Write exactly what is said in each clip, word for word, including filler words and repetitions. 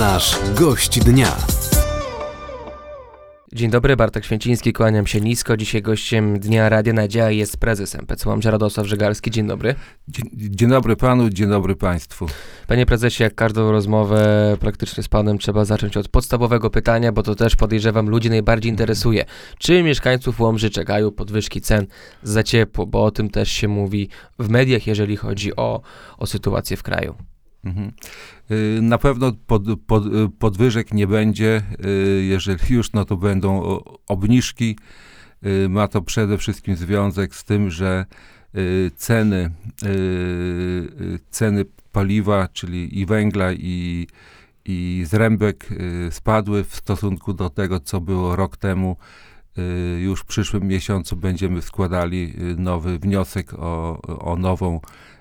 Nasz gość dnia. Dzień dobry, Bartek Święciński, kłaniam się nisko. Dzisiaj gościem Dnia Radia Nadzieja jest prezes M P C Łomża Radosław Żegalski. Dzień dobry. Dzień, dzień dobry panu, dzień dobry państwu. Panie prezesie, jak każdą rozmowę praktycznie z panem trzeba zacząć od podstawowego pytania, bo to też podejrzewam ludzi najbardziej interesuje. Czy mieszkańców Łomży czekają podwyżki cen za ciepło? Bo o tym też się mówi w mediach, jeżeli chodzi o, o sytuację w kraju. Mhm. Na pewno pod, pod, podwyżek nie będzie, jeżeli już, no to będą obniżki. Ma to przede wszystkim związek z tym, że ceny, ceny paliwa, czyli i węgla, i, i zrębek spadły w stosunku do tego, co było rok temu. Już w przyszłym miesiącu będziemy składali nowy wniosek o, o nową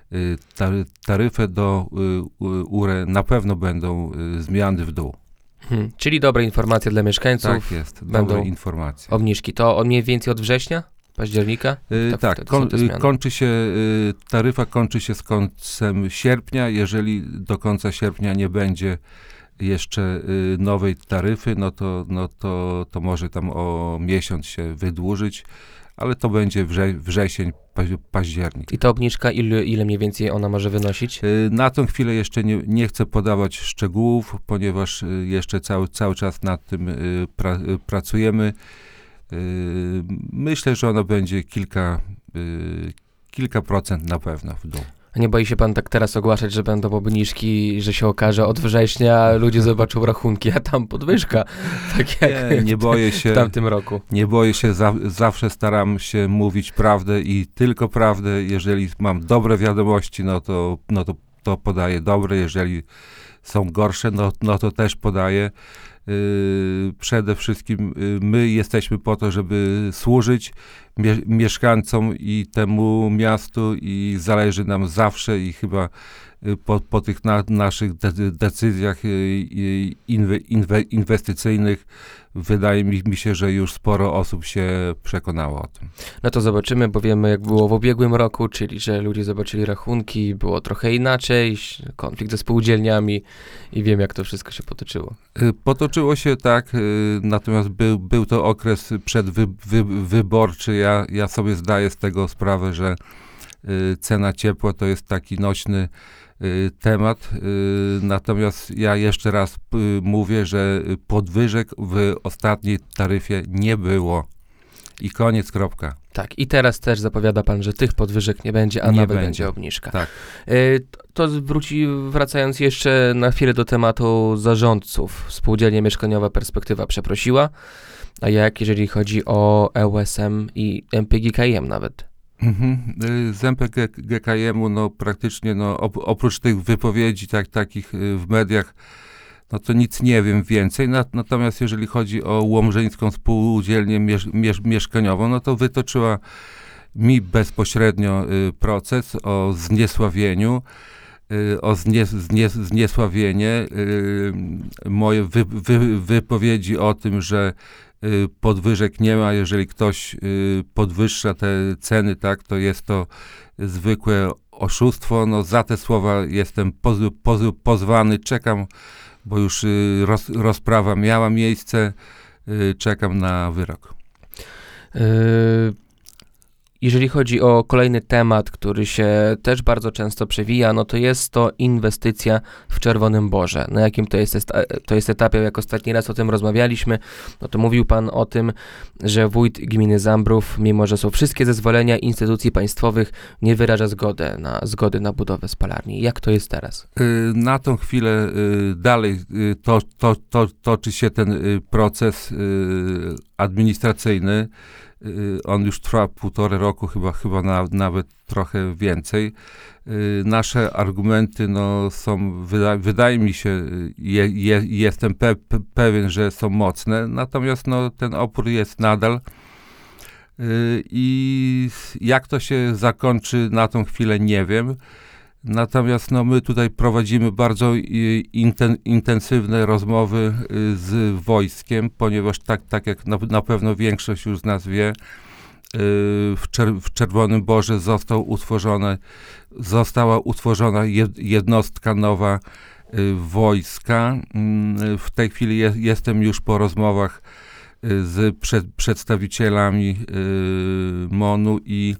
taryfę do U R E. Na pewno będą zmiany w dół. Hmm, czyli dobre informacje dla mieszkańców. Tak jest, będą dobre informacje. Obniżki. To od mniej więcej od września? Października? Yy, tak, tak kon, kończy się, yy, taryfa kończy się z końcem sierpnia. Jeżeli do końca sierpnia nie będzie jeszcze yy, nowej taryfy, no to, no to, to może tam o miesiąc się wydłużyć, ale to będzie wrze, wrzesień, październik. I ta obniżka, ile, ile mniej więcej ona może wynosić? Yy, na tą chwilę jeszcze nie, nie chcę podawać szczegółów, ponieważ yy, jeszcze cały, cały czas nad tym yy, pra, yy, pracujemy. Yy, myślę, że ona będzie kilka, yy, kilka procent na pewno w dół. A nie boi się pan tak teraz ogłaszać, że będą obniżki, że się okaże od września ludzie zobaczą rachunki, a tam podwyżka, tak jak nie, nie boję się, w tamtym roku. Nie boję się, za, zawsze staram się mówić prawdę i tylko prawdę. Jeżeli mam dobre wiadomości, no to, no to, to podaję dobre, jeżeli są gorsze, no, no to też podaję. Yy, przede wszystkim yy, my jesteśmy po to, żeby służyć mie- mieszkańcom i temu miastu i zależy nam zawsze i chyba yy, po, po tych na, naszych de- decyzjach yy, inwe- inwe- inwestycyjnych wydaje mi, mi się, że już sporo osób się przekonało o tym. No to zobaczymy, bo wiemy jak było w ubiegłym roku, czyli że ludzie zobaczyli rachunki, było trochę inaczej, konflikt ze spółdzielniami i wiem jak to wszystko się potoczyło. Potoczyło się tak, natomiast był, był to okres przedwyborczy. Ja, ja sobie zdaję z tego sprawę, że cena ciepła to jest taki nośny temat, natomiast ja jeszcze raz mówię, że podwyżek w ostatniej taryfie nie było i koniec, kropka. Tak, i teraz też zapowiada pan, że tych podwyżek nie będzie, a nie nawet będzie. będzie obniżka. Tak. To wróci, wracając jeszcze na chwilę do tematu zarządców. Spółdzielnia Mieszkaniowa Perspektywa przeprosiła, a jak jeżeli chodzi o E U S M i M P G K M nawet? Mhm. Z M P G K M-u no praktycznie no, op- oprócz tych wypowiedzi tak, takich w mediach, no to nic nie wiem więcej. Natomiast jeżeli chodzi o Łomżyńską Spółdzielnię miesz- miesz- Mieszkaniową, no to wytoczyła mi bezpośrednio y, proces o zniesławieniu, y, o znie- znie- zniesławienie. Y, moje wy- wy- wypowiedzi o tym, że y, podwyżek nie ma, jeżeli ktoś y, podwyższa te ceny, tak, to jest to zwykłe oszustwo. No za te słowa jestem poz- poz- pozwany, czekam, bo już y, roz, rozprawa miała miejsce, y, czekam na wyrok. Yy, jeżeli chodzi o kolejny temat, który się też bardzo często przewija, no to jest to inwestycja w Czerwonym Borze. Na jakim to jest, to jest etapie, jak ostatni raz o tym rozmawialiśmy, no to mówił pan o tym, że wójt gminy Zambrów, mimo że są wszystkie zezwolenia instytucji państwowych, nie wyraża zgody na, zgody na budowę spalarni. Jak to jest teraz? Y, na tą chwilę y, dalej y, to, to, to, toczy się ten y, proces y, administracyjny. On już trwa półtorej roku, chyba, chyba na, nawet trochę więcej. Nasze argumenty no, są, wyda, wydaje mi się, je, je, jestem pe, pe, pewien, że są mocne, natomiast no, ten opór jest nadal. I jak to się zakończy, na tą chwilę nie wiem. Natomiast no, my tutaj prowadzimy bardzo inten, intensywne rozmowy z wojskiem, ponieważ tak, tak jak na, na pewno większość już z nas wie, w, Czer- w Czerwonym Borze został utworzone, została utworzona jed, jednostka nowa wojska. W tej chwili je, jestem już po rozmowach z przed, przedstawicielami MON-u i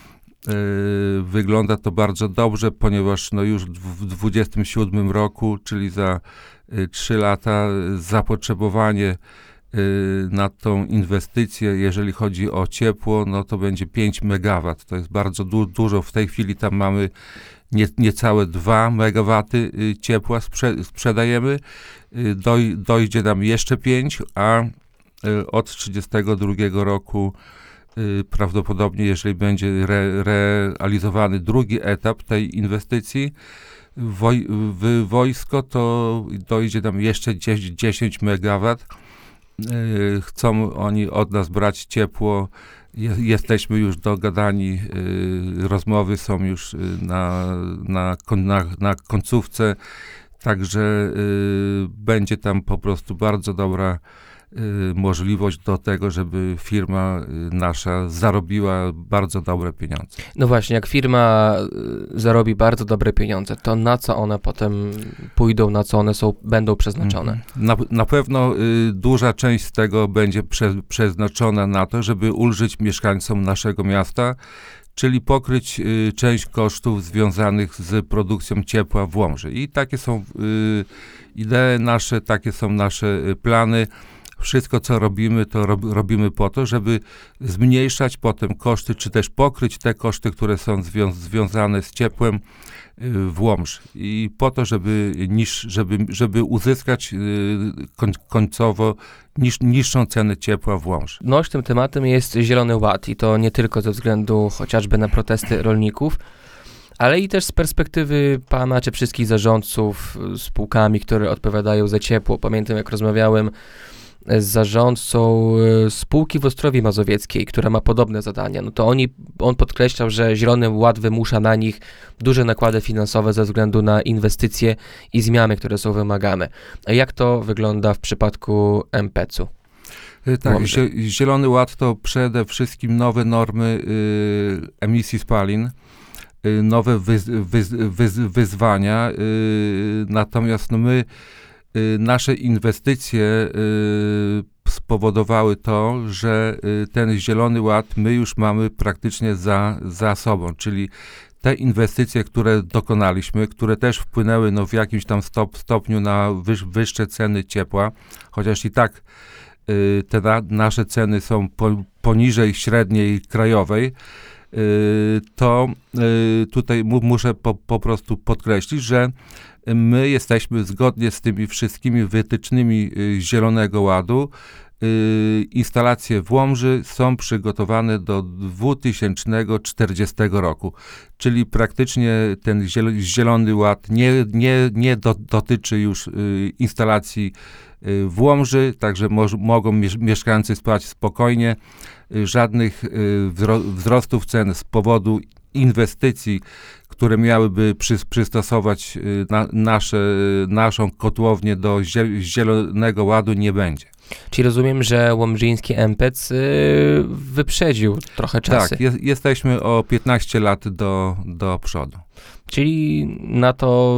wygląda to bardzo dobrze, ponieważ no już w dwudziestym siódmym roku, czyli za trzy lata, zapotrzebowanie na tą inwestycję, jeżeli chodzi o ciepło, no to będzie pięć megawatów. To jest bardzo du- dużo. W tej chwili tam mamy nie, niecałe dwa megawaty ciepła sprze- sprzedajemy. Doj- dojdzie nam jeszcze pięć, a od trzydziestego drugiego roku prawdopodobnie, jeżeli będzie re- realizowany drugi etap tej inwestycji woj- w wojsko, to dojdzie nam jeszcze dziesięć megawatów. Chcą oni od nas brać ciepło. Jesteśmy już dogadani, rozmowy są już na, na, na, na końcówce, także będzie tam po prostu bardzo dobra możliwość do tego, żeby firma nasza zarobiła bardzo dobre pieniądze. No właśnie, jak firma zarobi bardzo dobre pieniądze, to na co one potem pójdą, na co one są, będą przeznaczone? Na, na pewno y, duża część z tego będzie prze, przeznaczona na to, żeby ulżyć mieszkańcom naszego miasta, czyli pokryć y, część kosztów związanych z produkcją ciepła w Łomży. I takie są y, idee nasze, takie są nasze y, plany. Wszystko, co robimy, to rob, robimy po to, żeby zmniejszać potem koszty, czy też pokryć te koszty, które są zwią- związane z ciepłem y, w Łomży. I po to, żeby, niż, żeby, żeby uzyskać y, koń, końcowo niż, niższą cenę ciepła w Łomży. Nośnym tematem jest Zielony Ład i to nie tylko ze względu chociażby na protesty rolników, ale i też z perspektywy pana czy wszystkich zarządców spółkami, które odpowiadają za ciepło. Pamiętam, jak rozmawiałem z zarządcą spółki w Ostrowie Mazowieckiej, która ma podobne zadania, no to oni, on podkreślał, że Zielony Ład wymusza na nich duże nakłady finansowe ze względu na inwestycje i zmiany, które są wymagane. A jak to wygląda w przypadku em pe ce u? Tak, zie- Zielony Ład to przede wszystkim nowe normy y, emisji spalin, y, nowe wyz- wyz- wyz- wyzwania, y, natomiast no my Y, nasze inwestycje y, spowodowały to, że y, ten Zielony Ład my już mamy praktycznie za, za sobą, czyli te inwestycje, które dokonaliśmy, które też wpłynęły no, w jakimś tam stop, stopniu na wyż, wyższe ceny ciepła, chociaż i tak y, te na, nasze ceny są po, poniżej średniej krajowej, y, to y, tutaj mu, muszę po, po prostu podkreślić, że my jesteśmy zgodnie z tymi wszystkimi wytycznymi y, Zielonego Ładu. Y, instalacje w Łomży są przygotowane do dwa tysiące czterdziestego roku, czyli praktycznie ten ziel- Zielony Ład nie, nie, nie do, dotyczy już y, instalacji y, w Łomży, także moż, mogą mie- mieszkańcy spać spokojnie. Y, żadnych y, wzro- wzrostów cen z powodu inwestycji, które miałyby przy, przystosować y, na, nasze, naszą kotłownię do zie- Zielonego Ładu nie będzie. Czyli rozumiem, że łomżyński em pe ce y, wyprzedził trochę czasy. Tak, jest, jesteśmy o piętnaście lat do, do przodu. Czyli na to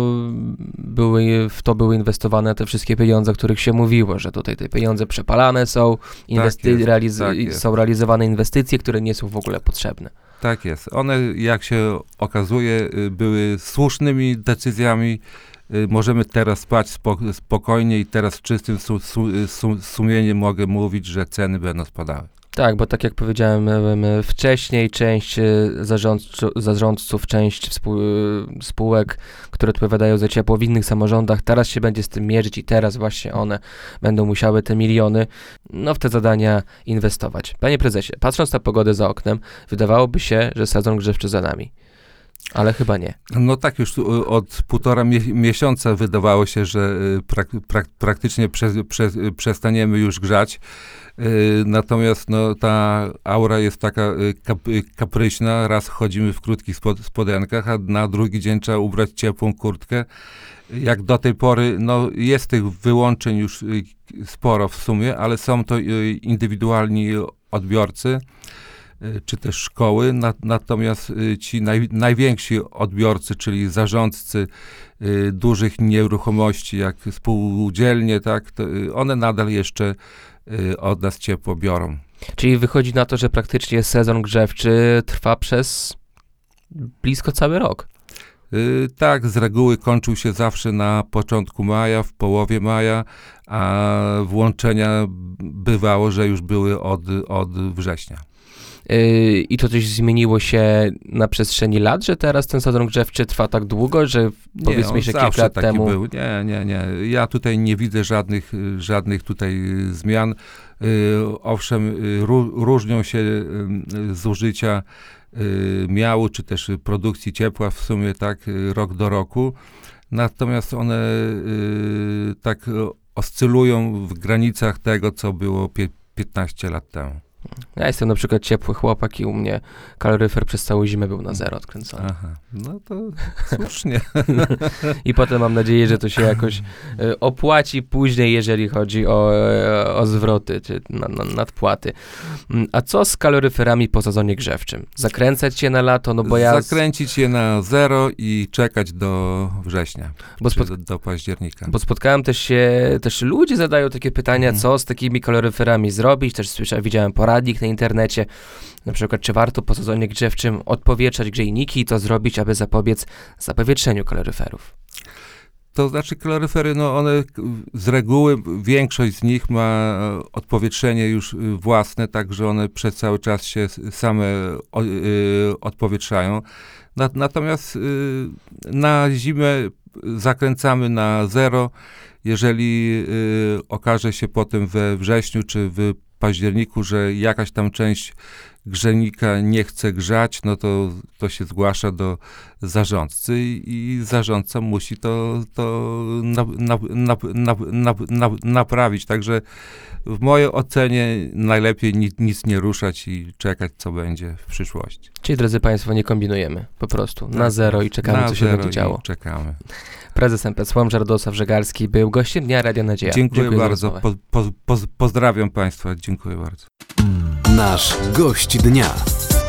były, w to były inwestowane te wszystkie pieniądze, o których się mówiło, że tutaj te pieniądze przepalane są, inwesty- Tak jest, realiz- tak jest. są realizowane inwestycje, które nie są w ogóle potrzebne. Tak jest. One, jak się okazuje, y, były słusznymi decyzjami. Y, Możemy teraz spać spo- spokojnie i teraz z czystym su- su- su- sumieniem mogę mówić, że ceny będą spadały. Tak, bo tak jak powiedziałem em, wcześniej, część e, zarządcu, zarządców, część współ, spółek, które odpowiadają za ciepło w innych samorządach, teraz się będzie z tym mierzyć i teraz właśnie one będą musiały te miliony no, w te zadania inwestować. Panie prezesie, patrząc na pogodę za oknem, wydawałoby się, że sezon grzewczy za nami. Ale chyba nie. No tak już y, od półtora mie- miesiąca wydawało się, że y, prak- prak- praktycznie prze- prze- y, przestaniemy już grzać. Y, Natomiast no, ta aura jest taka y, kap- y, kapryśna. Raz chodzimy w krótkich spod- spodenkach, a na drugi dzień trzeba ubrać ciepłą kurtkę. Jak do tej pory, no jest tych wyłączeń już y, sporo w sumie, ale są to y, indywidualni odbiorcy. czy też szkoły, na, natomiast ci naj, najwięksi odbiorcy, czyli zarządcy y, dużych nieruchomości, jak spółdzielnie, tak, to one nadal jeszcze y, od nas ciepło biorą. Czyli wychodzi na to, że praktycznie sezon grzewczy trwa przez blisko cały rok. Y, tak, z reguły kończył się zawsze na początku maja, w połowie maja, a włączenia bywało, że już były od, od września. Yy, I to coś zmieniło się na przestrzeni lat, że teraz ten sezon grzewczy trwa tak długo, że powiedzmy nie, jeszcze on kilka zawsze lat taki temu... był. Nie, nie, nie. Ja tutaj nie widzę żadnych, żadnych tutaj zmian. Yy, owszem, yy, ró- różnią się yy, zużycia yy, miału, czy też produkcji ciepła w sumie tak yy, rok do roku. Natomiast one yy, tak oscylują w granicach tego, co było pie- piętnaście lat temu. Ja jestem na przykład ciepły chłopak i u mnie kaloryfer przez całą zimę był na zero odkręcony. Aha, no to słusznie. I potem mam nadzieję, że to się jakoś y, opłaci później, jeżeli chodzi o, y, o zwroty czy na, na, nadpłaty. Mm, A co z kaloryferami po sezonie grzewczym? Zakręcać je na lato? No bo ja... z- Zakręcić je na zero i czekać do września, Bo, czy spot, do, do października. bo spotkałem też się, też ludzie zadają takie pytania, Mhm. co z takimi kaloryferami zrobić. Też słyszałem, widziałem poradnik na internecie, na przykład, czy warto po sezonie grzewczym odpowietrzać grzejniki i co zrobić, aby zapobiec zapowietrzeniu kaloryferów. To znaczy kaloryfery, no one k- z reguły, większość z nich ma odpowietrzenie już y, własne, tak że one przez cały czas się s- same o, y, odpowietrzają. Na, natomiast y, na zimę zakręcamy na zero. Jeżeli y, okaże się potem we wrześniu czy w październiku, że jakaś tam część grzejnika nie chce grzać, no to, to się zgłasza do zarządcy i zarządca musi to, to na, na, na, na, na, na, naprawić. Także w mojej ocenie najlepiej nic, nic nie ruszać i czekać, co będzie w przyszłości. Czyli, drodzy Państwo, nie kombinujemy, po prostu na Tak, zero i czekamy, na co się zero będzie i działo. czekamy. Prezes M P S Łomża Radosław Żegalski był gościem Dnia Radia Nadzieja. Dziękuję, za bardzo. rozmowę. Po, po, po, pozdrawiam Państwa. Dziękuję bardzo. Nasz gość dnia.